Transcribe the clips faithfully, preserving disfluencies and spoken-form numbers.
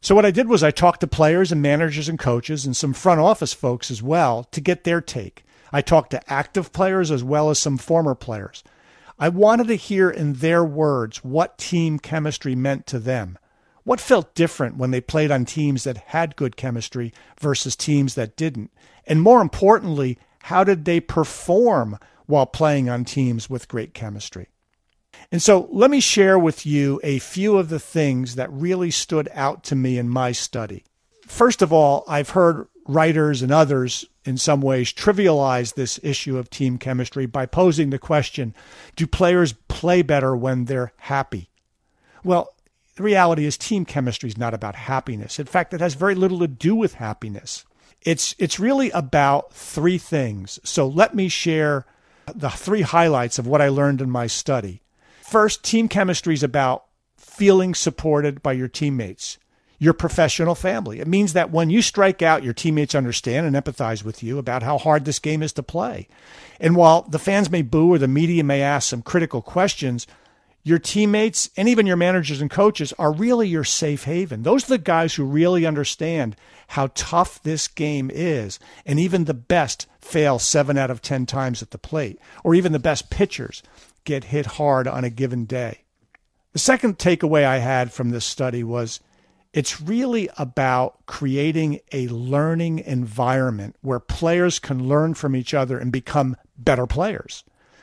So what I did was I talked to players and managers and coaches and some front office folks as well to get their take. I talked to active players as well as some former players. I wanted to hear in their words what team chemistry meant to them. What felt different when they played on teams that had good chemistry versus teams that didn't? And more importantly, how did they perform while playing on teams with great chemistry? And so let me share with you a few of the things that really stood out to me in my study. First of all, I've heard writers and others in some ways trivialize this issue of team chemistry by posing the question, do players play better when they're happy? Well, the reality is team chemistry is not about happiness. In fact, it has very little to do with happiness. It's, it's really about three things. So let me share the three highlights of what I learned in my study. First, team chemistry is about feeling supported by your teammates, your professional family. It means that when you strike out, your teammates understand and empathize with you about how hard this game is to play. And while the fans may boo or the media may ask some critical questions, your teammates and even your managers and coaches are really your safe haven. Those are the guys who really understand how tough this game is. And even the best fail seven out of ten times at the plate, or even the best pitchers get hit hard on a given day. The second takeaway I had from this study was it's really about creating a learning environment where players can learn from each other and become better players.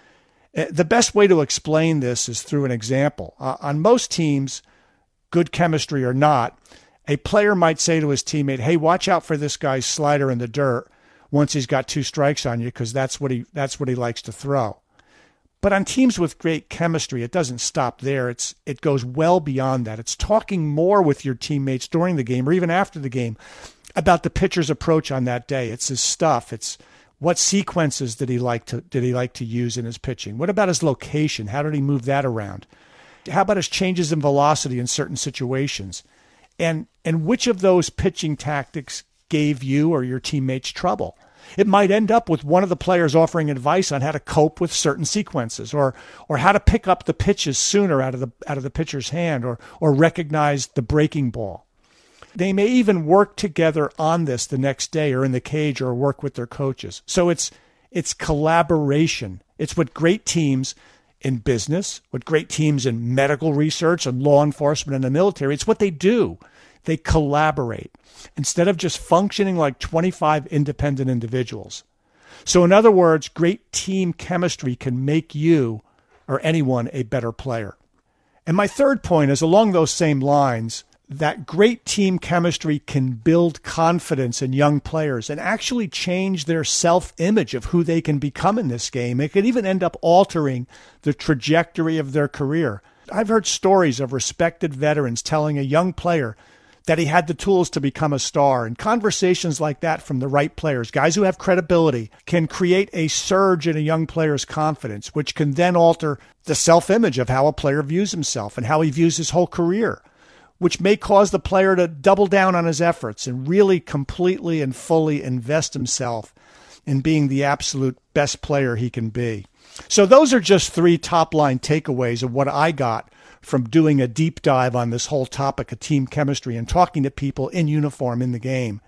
The best way to explain this is through an example. Uh, on most teams, good chemistry or not, a player might say to his teammate, hey, watch out for this guy's slider in the dirt once he's got two strikes on you, because that's what he that's what he likes to throw. But on teams with great chemistry, it doesn't stop there. It's it goes well beyond that. It's talking more with your teammates during the game or even after the game about the pitcher's approach on that day. It's his stuff. It's what sequences did he like to did he like to use in his pitching? What about his location? How did he move that around? How about his changes in velocity in certain situations? And and which of those pitching tactics gave you or your teammates trouble? It might end up with one of the players offering advice on how to cope with certain sequences, or or how to pick up the pitches sooner out of the out of the pitcher's hand, or or recognize the breaking ball. They may even work together on this the next day or in the cage or work with their coaches. So it's it's collaboration. It's what great teams in business, what great teams in medical research and law enforcement and the military, it's what they do. They collaborate instead of just functioning like twenty-five independent individuals. So in other words, great team chemistry can make you or anyone a better player. And my third point is along those same lines, that great team chemistry can build confidence in young players and actually change their self-image of who they can become in this game. It could even end up altering the trajectory of their career. I've heard stories of respected veterans telling a young player that he had the tools to become a star. And conversations like that from the right players, guys who have credibility, can create a surge in a young player's confidence, which can then alter the self-image of how a player views himself and how he views his whole career, which may cause the player to double down on his efforts and really completely and fully invest himself in being the absolute best player he can be. So those are just three top-line takeaways of what I got from doing a deep dive on this whole topic of team chemistry and talking to people in uniform in the game.